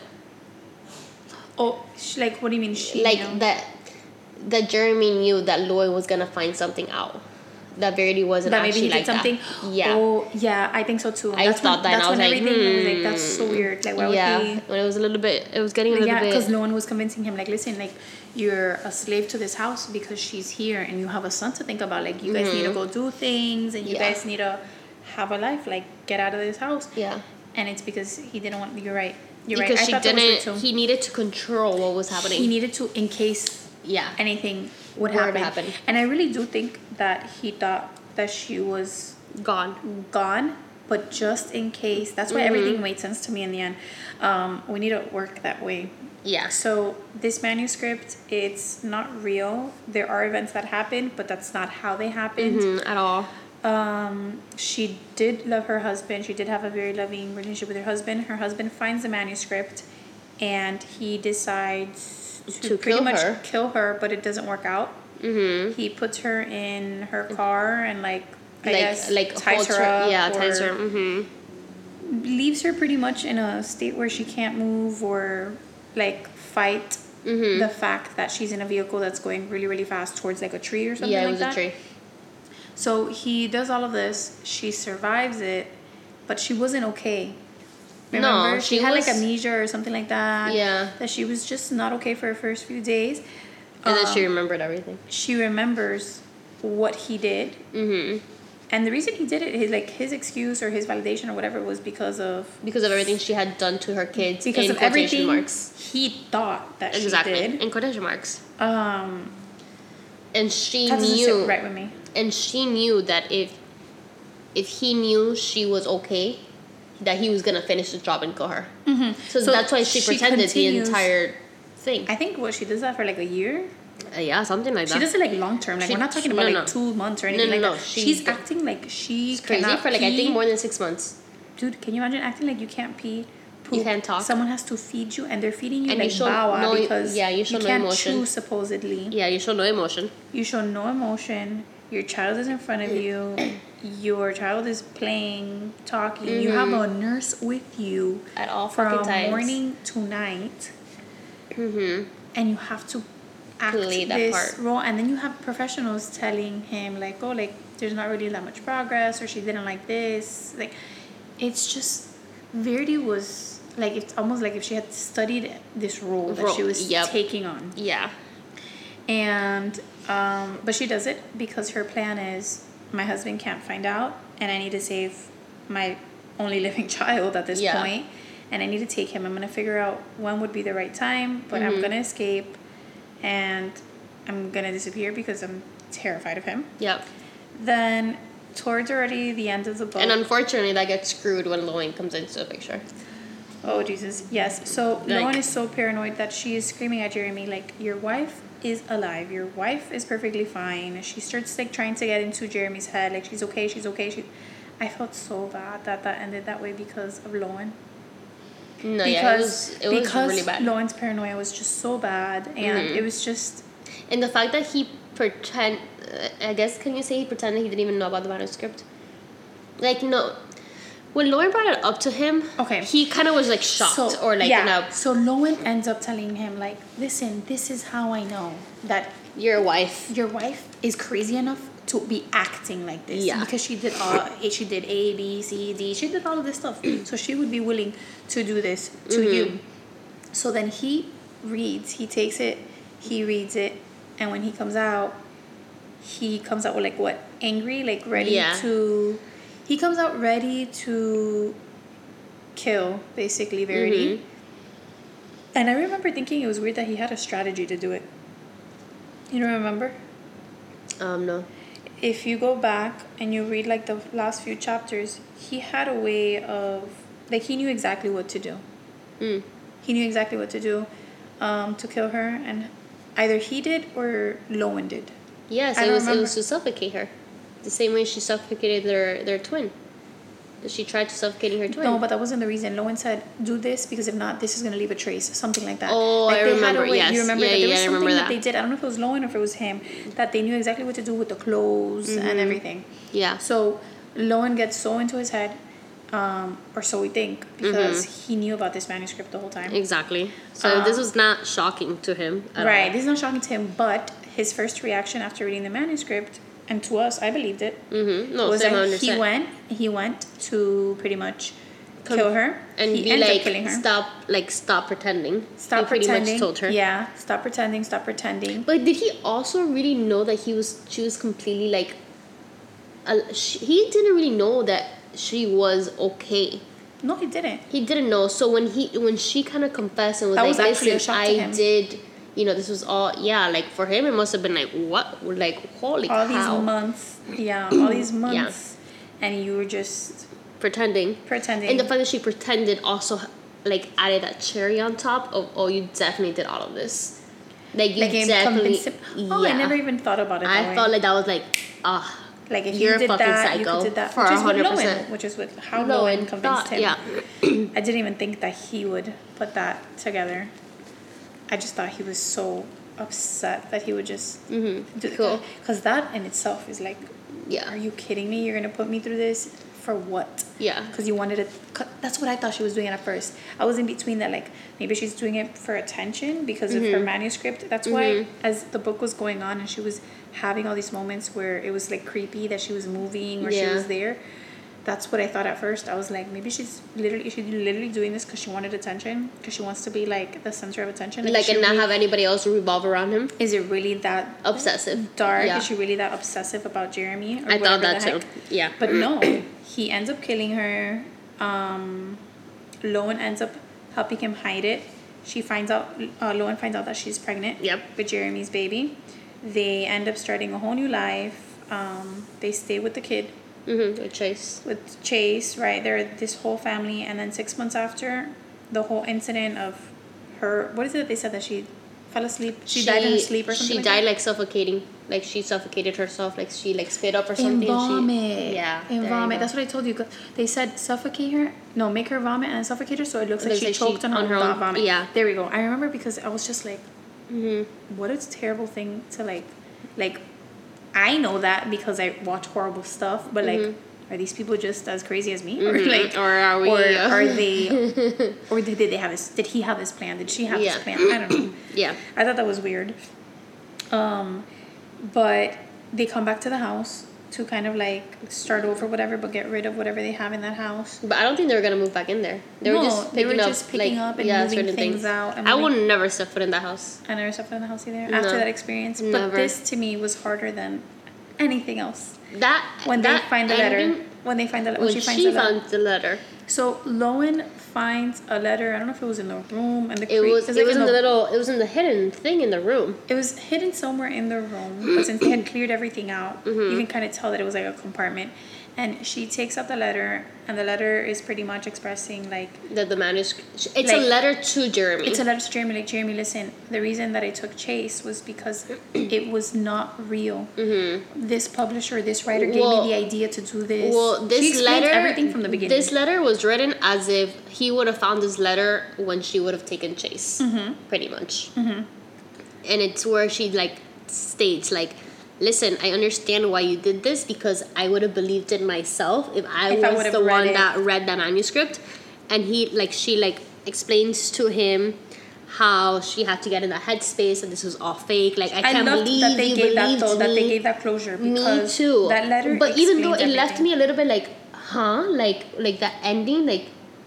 Oh, like, what do you mean she like knew? that Jeremy knew that Lloyd was gonna find something out. That Verity wasn't that actually maybe he like did something. That. Yeah. Oh, yeah, I think so too. I thought that, and I was like, like, that's so weird. Like, why would he? When it was getting a little bit. Yeah, because no one was convincing him. Like, listen, like, you're a slave to this house because she's here, and you have a son to think about. Like, you guys need to go do things, and you guys need to have a life. Like, get out of this house. Yeah. And it's because he didn't want. You're right. You're because right. she didn't. He needed to control what was happening. He needed to, in case anything would happen. And I really do think that he thought that she was gone, but just in case. That's why everything made sense to me in the end. We need to work that way. Yeah. So this manuscript, it's not real. There are events that happen, but that's not how they happened at all. She did love her husband. She did have a very loving relationship with her husband. Her husband finds the manuscript, and he decides to pretty much kill her, but it doesn't work out. He puts her in her car and I guess ties her up. Yeah, ties her. Leaves her pretty much in a state where she can't move or like fight the fact that she's in a vehicle that's going really, really fast towards like a tree or something like that. Yeah, it was a tree. So he does all of this. She survives it, but she wasn't okay. Remember? No, she had like amnesia or something like that. Yeah. That she was just not okay for her first few days. And then she remembered everything. She remembers what he did. Mm-hmm. And the reason he did it, his excuse or his validation or whatever, was because of everything she had done to her kids. Because in of quotation everything marks. he thought that Exactly. she did. In quotation marks. And she that doesn't knew sit right with me. And she knew that if he knew she was okay, that he was gonna finish the job and kill her. Mm-hmm. So that's why she pretended the entire thing. I think she does that for like a year. Yeah, something like that. She does it like long term. Like we're not talking about 2 months or anything like that. She's acting like she's crazy for like, I think, more than 6 months. Dude, can you imagine acting like you can't pee? Poop. You can't talk. Someone has to feed you, and they're feeding you and like bawa because you show you no can't emotion. chew supposedly. Yeah, you show no emotion. You show no emotion. Your child is in front of you. Your child is playing, talking. Mm-hmm. You have a nurse with you at all from times, morning to night. Mm-hmm. And you have to act this role, and then you have professionals telling him like, oh, like there's not really that much progress, or she didn't like this. Like, it's just Verity was like, it's almost like if she had studied this role that she was taking on. Yeah. And but she does it because her plan is, my husband can't find out, and I need to save my only living child at this point, and I need to take him. I'm gonna figure out when would be the right time, but I'm gonna escape. And I'm going to disappear because I'm terrified of him. Yep. Then, towards already the end of the book... And unfortunately, that gets screwed when Lowen comes into the picture. Oh, Jesus. Yes. So, Lowen is so paranoid that she is screaming at Jeremy, like, your wife is alive. Your wife is perfectly fine. She starts, like, trying to get into Jeremy's head. Like, she's okay, she's okay. I felt so bad that ended that way because of Lowen. No, it was really bad. Lowen's paranoia was just so bad, and it was just... And the fact that he I guess, can you say he pretended he didn't even know about the manuscript? Like, no. When Lowen brought it up to him, he kind of was, like, shocked. So Lowen ends up telling him, like, listen, this is how I know that... Your wife is crazy enough to be acting like this. Yeah. Because she did A, B, C, D. She did all of this stuff. So she would be willing to do this to you. So then he takes it, he reads it, and when he comes out with like what? Angry? Like ready to... He comes out ready to kill, basically, Verity. And I remember thinking it was weird that he had a strategy to do it. You don't remember? No. If you go back and you read like the last few chapters, he had a way of, like, he knew exactly what to do. He knew exactly what to do to kill her, and either he did or Lowen did. Yes, it was to suffocate her, the same way she suffocated their twin. She tried to suffocating her twin. No, but that wasn't the reason. Lowen said, do this, because if not, this is going to leave a trace. Something like that. Oh, like I remember, yes. You remember that there was something that they did. I don't know if it was Lowen or if it was him, that they knew exactly what to do with the clothes and everything. Yeah. So Lowen gets so into his head, or so we think, because he knew about this manuscript the whole time. Exactly. So this was not shocking to him at all. This is not shocking to him, but his first reaction after reading the manuscript, and to us, I believed it, was that he went to pretty much kill her. And he ended up killing her. Stop pretending. Stop he pretending. Pretty much told her. Yeah, stop pretending. But did he also really know that she was completely like... he didn't really know that she was okay. No, he didn't. He didn't know. So when she kind of confessed and was that like, was actually listen, a shock to him. did... this was all... Yeah, like, for him, it must have been like, what? Like, holy cow. All these months. Yeah, all these months. Yeah. And you were just... Pretending. And the fact that she pretended also, like, added that cherry on top of, oh, you definitely did all of this. Like, you definitely... I never even thought about it that way. I felt like that was like, like, if you're you did fucking that, psycho you could do that. for 100%. Which is with how Lowen convinced him. Yeah. I didn't even think that he would put that together. I just thought he was so upset that he would just do cool. Because that in itself is like, are you kidding me? You're going to put me through this for what? Yeah. Because you wanted it. That's what I thought she was doing at first. I was in between that, like, maybe she's doing it for attention because of her manuscript. That's why, as the book was going on and she was having all these moments where it was, like, creepy that she was moving or she was there, that's what I thought at first. I was like, maybe she's literally doing this because she wanted attention, because she wants to be, like, the center of attention. Like, and not have anybody else revolve around him. Is it really that obsessive? Dark? Yeah. Is she really that obsessive about Jeremy? Or I thought that too. Yeah. But no, he ends up killing her. Lowen ends up helping him hide it. Lowen finds out that she's pregnant with Jeremy's baby. They end up starting a whole new life. They stay with the kid. With Chase. With Chase, right? They're this whole family. And then 6 months after, the whole incident of her... What is it that they said that she fell asleep? She died in her sleep or something. She died like suffocating. Like she suffocated herself. Like she like spit up or something. In vomit. In vomit. That's what I told you. They said suffocate her. No, make her vomit and suffocate her so it looks like she choked on her own vomit. Yeah. There we go. I remember because I was just like, what a terrible thing to like. I know that because I watch horrible stuff, but like, are these people just as crazy as me, or like, or are we, or are they, or did they have this? Did he have this plan? Did she have this plan? I don't know. Yeah, I thought that was weird. But they come back to the house to kind of like start over, whatever, but get rid of whatever they have in that house. But I don't think they were gonna move back in there. They were just picking up and moving things out. And I would never step foot in that house. I never stepped foot in the house either after that experience. Never. But this to me was harder than anything else. When they find the letter. When she finds the letter. So Lowen finds a letter. I don't know if it was in the room, and it was in the hidden thing in the room. It was hidden somewhere in the room, but since they had cleared everything out, you can kind of tell that it was like a compartment. And she takes out the letter, and the letter is pretty much expressing like that the manuscript. It's like, a letter to Jeremy. It's a letter to Jeremy. Like, Jeremy, listen. The reason that I took Chase was because it was not real. This publisher, this writer gave me the idea to do this. Well, this letter, everything from the beginning. This letter was written as if he would have found this letter when she would have taken Chase, pretty much. And it's where she like states like, listen, I understand why you did this because I would have believed it myself if I was the one that read that manuscript. And she explains to him how she had to get in that headspace and this was all fake. Like, I can't believe that they you gave believed that, me. that they gave that closure. Because me too. That letter. But even though it left me a little bit like, huh? Like that ending, like.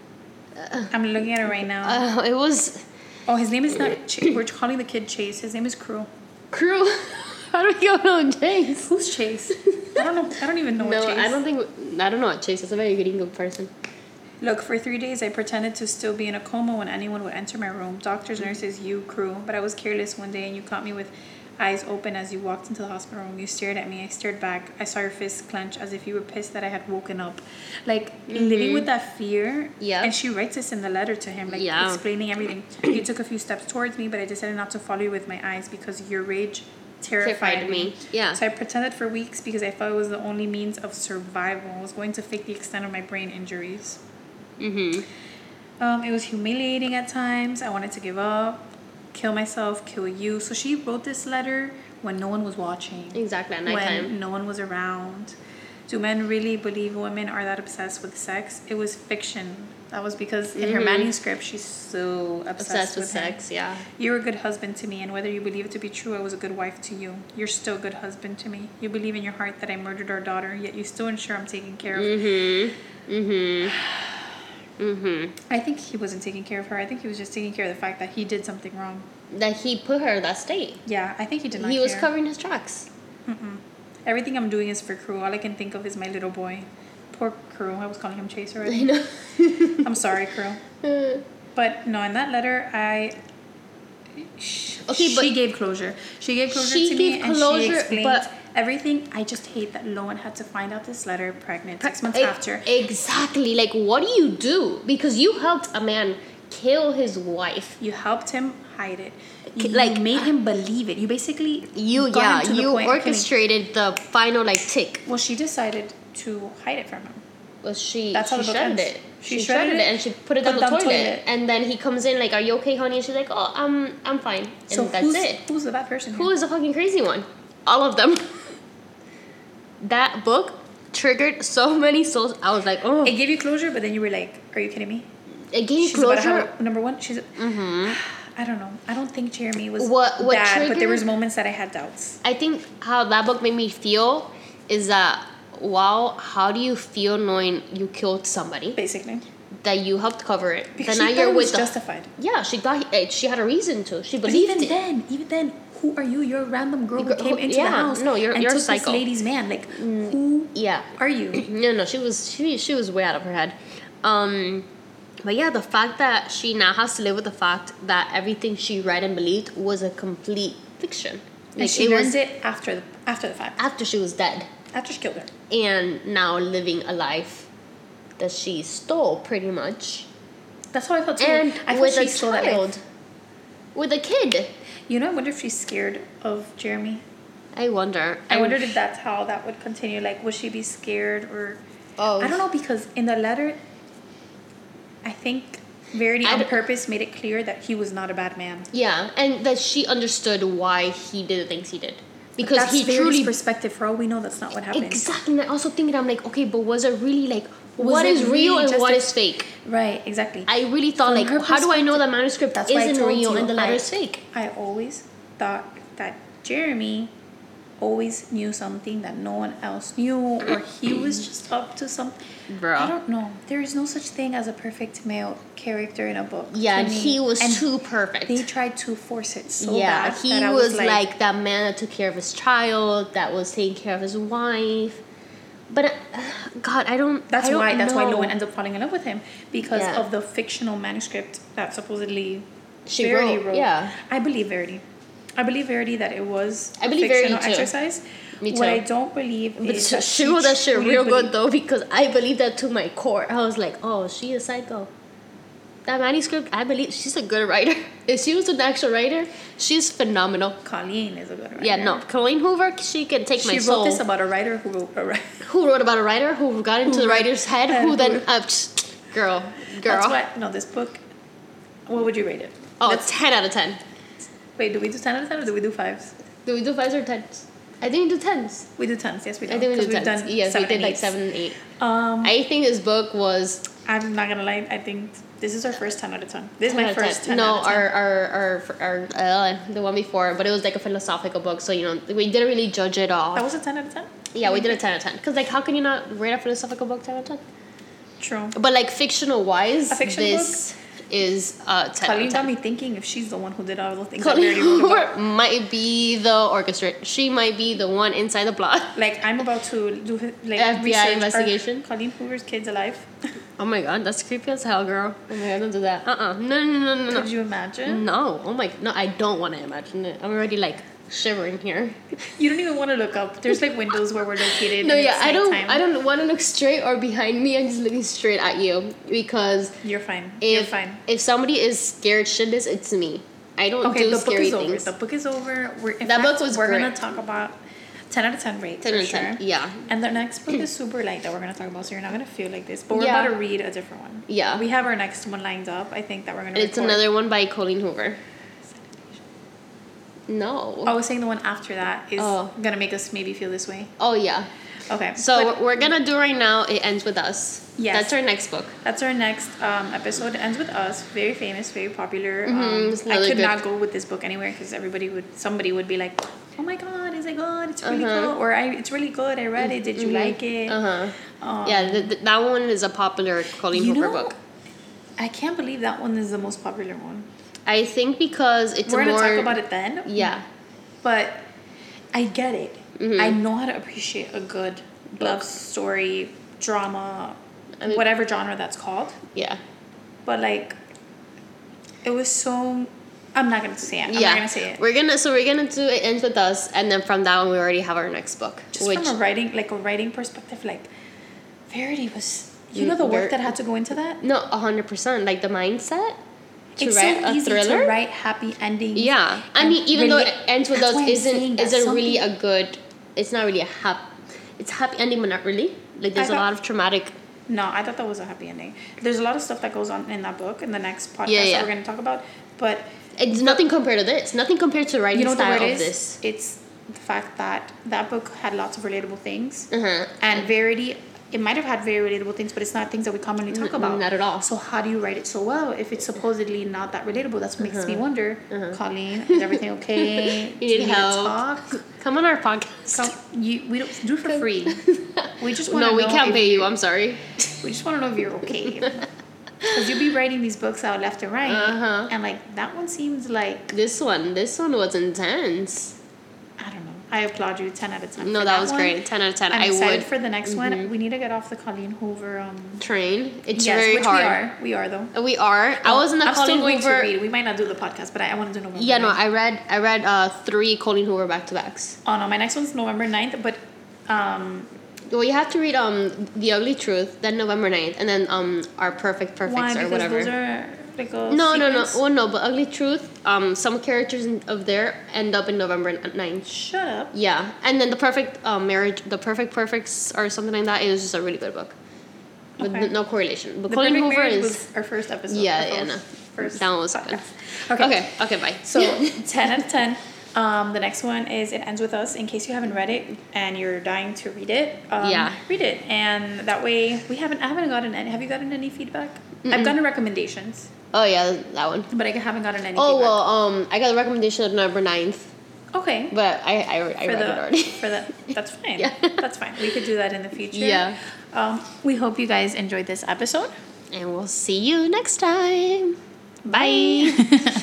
I'm looking at it right now. It was. Oh, his name is not. We're calling the kid Chase. His name is Crew. Crew. How do you know Chase? Who's Chase? I don't know. I don't even know what Chase. I don't know what Chase is. A very good English person. Look, for 3 days I pretended to still be in a coma when anyone would enter my room. Doctors, nurses, you, Crew. But I was careless one day and you caught me with eyes open as you walked into the hospital room. You stared at me. I stared back. I saw your fists clench as if you were pissed that I had woken up. Like, living with that fear. Yeah. And she writes this in the letter to him, like, explaining everything. You took a few steps towards me, but I decided not to follow you with my eyes because your rage terrified me. Yeah. So I pretended for weeks because I thought it was the only means of survival. I was going to fake the extent of my brain injuries. It was humiliating at times. I wanted to give up, kill myself, kill you. So she wrote this letter when no one was watching. Exactly, at nighttime. When no one was around. Do men really believe women are that obsessed with sex? It was fiction. That was because in her manuscript, she's so obsessed with sex, yeah. You're a good husband to me, and whether you believe it to be true, I was a good wife to you. You're still a good husband to me. You believe in your heart that I murdered our daughter, yet you still ensure I'm taken care of. I think he wasn't taking care of her. I think he was just taking care of the fact that he did something wrong. That he put her in that state. Yeah, I think he did not He care. was covering his tracks. Everything I'm doing is for Crew. All I can think of is my little boy. Poor Crew. I was calling him Chase already. I know. I'm sorry, Crew. But no, in that letter, she gave closure. She gave closure to me, and she explained everything. I just hate that Lowen had to find out this letter pregnant 6 months after. Exactly. Like, what do you do? Because you helped a man kill his wife. You helped him hide it. You made him believe it. You basically you orchestrated the final tick. Well, she decided to hide it from him. Well, that's how the book ends. She shredded it and she put it down the toilet. And then he comes in like, "Are you okay, honey?" And she's like, "Oh, I'm fine." And so that's it. Who's the bad person? Who is the fucking crazy one? All of them. That book triggered so many souls. I was like, oh. It gave you closure, but then you were like, are you kidding me? It gave you She's about to closure. have number one, she's... I don't know. I don't think Jeremy was What bad, but there triggered- was moments that I had doubts. I think how that book made me feel is that, wow, how do you feel knowing you killed somebody? Basically. That you helped cover it. Because Then she now thought you're it was with justified. Yeah, she thought she had a reason to. She But believed even then, who are you? You're a random girl who came into yeah, the house no, you're and a took psycho. this lady's man. Like, who Yeah. are you? No, she was way out of her head. But yeah, the fact that she now has to live with the fact that everything she read and believed was a complete fiction. And she learned it after the fact. After she was dead. After she killed her. And now living a life that she stole, pretty much. That's how I felt too. And I with felt a she stole that life. child. With a kid. You know, I wonder if she's scared of Jeremy. I wonder. I wondered if that's how that would continue. Like, would she be scared or... Oh. I don't know, because in the letter, I think Verity on purpose made it clear that he was not a bad man. Yeah, and that she understood why he did the things he did. Because that's he Verity's truly... perspective. For all we know, that's not what happened. Exactly. And I also think that I'm like, okay, but was it really like... Was what it is real really and just what a- is fake? Right, exactly. I really thought, From like, her how do I know the perspective, manuscript that's why I isn't told real you, and the letter is fake? I always thought that Jeremy always knew something that no one else knew, or he was just up to something. Bro. I don't know. There is no such thing as a perfect male character in a book. Yeah, to and me. he was And too perfect. They tried to force it so Yeah, bad. he that I was like that man that took care of his child, that was taking care of his wife. But God, I don't. That's I don't why. That's why know. Lowen ends up falling in love with him, because Yeah. of the fictional manuscript that supposedly She Verity wrote, yeah. I believe Verity. I believe Verity that it was I a believe fictional Verity too. exercise. Me What too. I don't believe But is that she wrote that shit truly real believed- good though, because I believe that to my core. I was like, oh, she is psycho. That manuscript, I believe she's a good writer. If she was an actual writer, she's phenomenal. Colleen is a good writer. Yeah, no, Colleen Hoover, she can take my She soul. wrote this about a writer who wrote a writer. Who wrote about a writer who got into the writer's head? and Who then, who- girl. That's why. No, this book. What would you rate it? Oh, Let's- 10 out of 10. Wait, do we do 10 out of 10 or do we do 5s? Do we do 5s or 10s? I think we do 10s. We do 10s. Yes, we do. I think we 'Cause do we've 10s. done Yes, we 7 did and like 8s. 7 and 8. Um, I think this book was I'm not gonna lie. I think this is our first 10 out of 10. This is 10 my out of first 10. 10 No, out of 10. our the one before, but it was like a philosophical book, so you know we didn't really judge it all. That was a 10 out of 10. Yeah, we did a 10 out of 10. Because like, how can you not rate a philosophical book 10 out of 10? True. But like fictional wise, A fiction this is 10 Colleen out got of 10. me thinking if she's the one who did all the things that Colleen Verity wrote about. Hoover might be the orchestrator. She might be the one inside the plot. Like, I'm about to do like FBI research. investigation? Are Colleen Hoover's kids alive? Oh my god, that's creepy as hell, girl. Oh my god, don't do that. No. Could you imagine? No. Oh my. No, I don't want to imagine it. I'm already like shivering here. You don't even want to look up. There's like windows where we're located. No, and yeah, it's I nighttime. don't want to look straight or behind me. I'm just looking straight at you because You're fine. You're if fine. if somebody is scared shitless, it's me. I don't Okay, do the book scary is over. things. The book is over. That book was We're great. gonna talk about 10 out of 10 rate 10 for out of 10, sure. yeah. And the next book is super light that we're gonna talk about, so you're not gonna feel like this. But we're Yeah. about to read a different one. Yeah. We have our next one lined up. I think that we're gonna. It's record. another one by Colleen Hoover. No. I was saying the one after that is Oh. gonna make us maybe feel this way. Oh yeah. Okay. So but what we're gonna do right now. It ends with us. Yes. That's our next book. that's our next episode. It ends with us. Very famous, very popular. it's I really could good. not go with this book anywhere because somebody would be like, "Oh my god, is it good? It's really good," or "It's really good. I read it. Did you like it?" Yeah, that one is a popular Colleen You Hoover know, book. I can't believe that one is the most popular one. I think because it's We're a gonna more talk about it then. Yeah. But I get it. I know how to appreciate a good love story, drama, whatever genre that's called. Yeah. But like, it was so. I'm not gonna say it. I'm not gonna say it. We're gonna do It Ends With Us, and then from that one we already have our next book. Just from a writing perspective, like Verity was. You know the work that had to go into that. No, 100%. Like the mindset to It's write so a easy thriller. to write happy endings. Yeah, I and mean, even though relate- It Ends With That's Us why I'm saying that isn't really something- a good. It's not really a happy. It's a happy ending, but not really. Like there's a thought- lot of traumatic. No, I thought that was a happy ending. There's a lot of stuff that goes on in that book in the next podcast Yeah. that we're going to talk about. But It's nothing compared to this. Nothing compared to the writing you know what the style word of is? this. It's the fact that that book had lots of relatable things. Uh-huh. And Verity, it might have had very relatable things, but it's not things that we commonly talk about. Not at all. So how do you write it so well if it's supposedly not that relatable? That's what makes me wonder. Colleen, is everything okay? You need help. To talk? Come on our podcast. We don't do it for free. We just want to know. No, we can't pay you. I'm sorry. We just want to know if you're okay. Because you'll be writing these books out left and right. And like that one seems like... This one was intense. I don't know. I applaud you 10 out of 10. No, that was great. 10 out of 10. I'm excited for the next one. We need to get off the Colleen Hoover train. It's very hard. We are though. We are. I was in the I'm Colleen still going Hoover. to read. We might not do the podcast, but I want to do November. Yeah, 9th. no, I read 3 Colleen Hoover back-to-backs. Oh no, my next one's November 9th, but well, you have to read The Ugly Truth, then November 9th, and then Our Perfect Perfects or whatever. Those are like a no. sequence. Well, no, but Ugly Truth, some characters of there end up in November 9th. Shut up. Yeah, and then The Perfect Marriage, The Perfect Perfects or something like that, it was just a really good book. With no correlation. But Colleen Hoover was our first episode. Yeah, no. First that one was podcast. good. Okay, bye. So 10 out of 10. The next one is It Ends With Us. In case you haven't read it and you're dying to read it, read it. And that way, I haven't gotten any. Have you gotten any feedback? I've gotten recommendations. Oh yeah, that one. But I haven't gotten any. Oh feedback. well, I got a recommendation of November 9th. Okay. But I read it already. That's fine. Yeah. That's fine. We could do that in the future. Yeah. We hope you guys enjoyed this episode. And we'll see you next time. Bye.